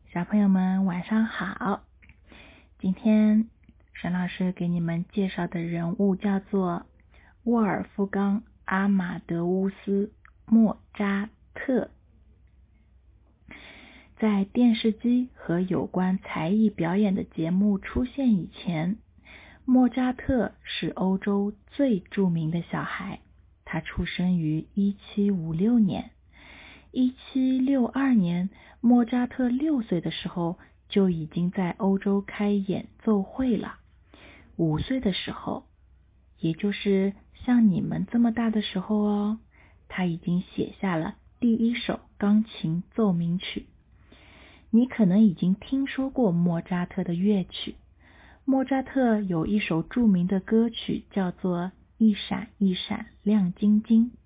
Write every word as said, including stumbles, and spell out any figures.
小朋友们晚上好，今天沈老师给你们介绍的人物叫做沃尔夫冈·阿马德乌斯·莫扎特。在电视机和有关才艺表演的节目出现以前，莫扎特是欧洲最著名的小孩。他出生于一七五六年。一七六二年，莫扎特六岁的时候就已经在欧洲开演奏会了。五岁的时候，也就是像你们这么大的时候哦，他已经写下了第一首钢琴奏鸣曲。你可能已经听说过莫扎特的乐曲。莫扎特有一首著名的歌曲叫做《一闪一闪亮晶晶》。